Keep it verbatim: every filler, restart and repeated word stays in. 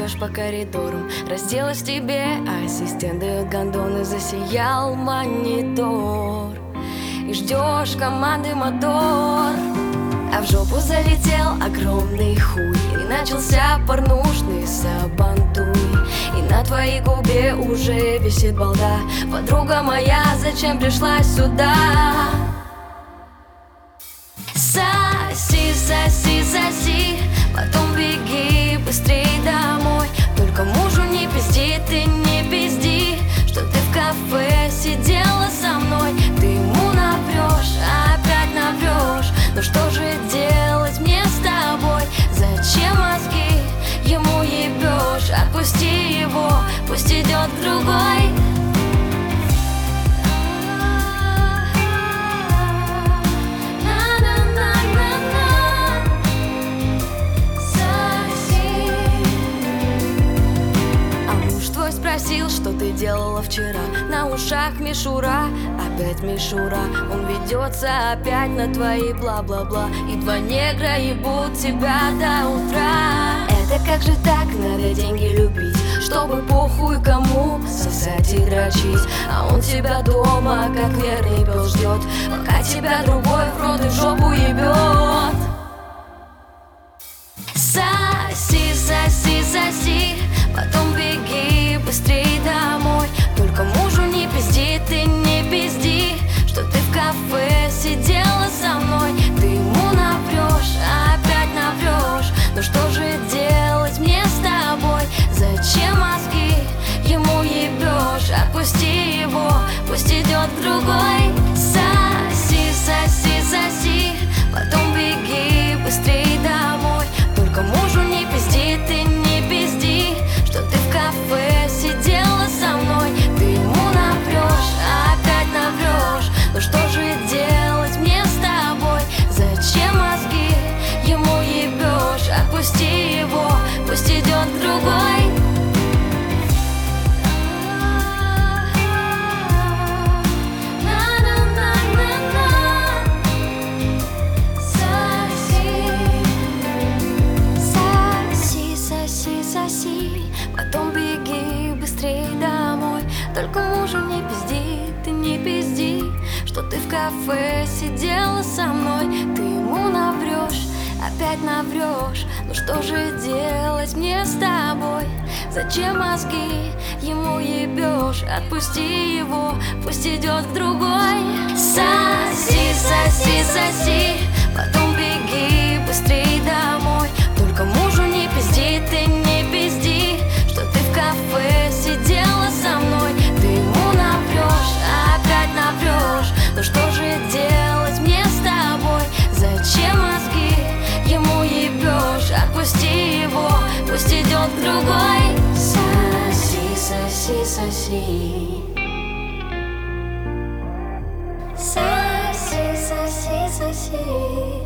идешь по коридорам, разделась в тебе, а ассистент дает гондон, и засиял монитор. И ждешь команды мотор, а в жопу залетел огромный хуй, и начался порнушный сабантуй. И на твоей губе уже висит балда. Подруга моя, зачем пришла сюда? Соси, соси, соси, потом беги быстрей домой. Только мужу не пизди, ты не пизди, что ты в кафе сидела со мной. Ты ему наврешь, опять наврешь. Ну что же делать мне с тобой? Зачем мозги ему ебешь? Отпусти его, пусть идет к другой. Спросил, что ты делала вчера. На ушах мишура, опять мишура. Он ведется опять на твои бла-бла-бла. И два негра ебут тебя до утра. Это как же так, надо деньги любить, чтобы похуй кому сосать и дрочить. А он тебя дома, как верный пес, ждет, пока тебя другой в рот и в жопу ебет. Соси, соси, соси, потом беги быстрей домой. Только мужу не пизди, ты не пизди, что ты в кафе сидела со мной. Ты ему наврешь, опять наврешь. Ну что же делать мне с тобой? Зачем мозги ему ебешь? Отпусти его, пусть идет к другой. Соси, соси, соси, потом беги быстрей домой. Только мужу не пизди, ты не пизди, что ты в кафе сидела со мной. Ты ему наврешь, опять наврешь. Ну что же делать мне с тобой? Зачем мозги ему ебешь? Отпусти его, пусть идет к другой. Потом беги быстрей домой. Только мужу не пизди, ты не пизди, что ты в кафе сидела со мной. Ты ему наврешь, опять наврешь. Ну что же делать мне с тобой? Зачем мозги ему ебешь? Отпусти его, пусть идет к другой. Соси, соси, соси, потом беги быстрей домой. Только мужу не пизди, ты не пизди, что ты в кафе сидела со мной. Ты ему наврешь, опять наврешь. Ну что же делать мне с тобой? Зачем мозги ему ебешь? Отпусти его, пусть идет к другой. Соси, соси, соси. Соси, соси, соси.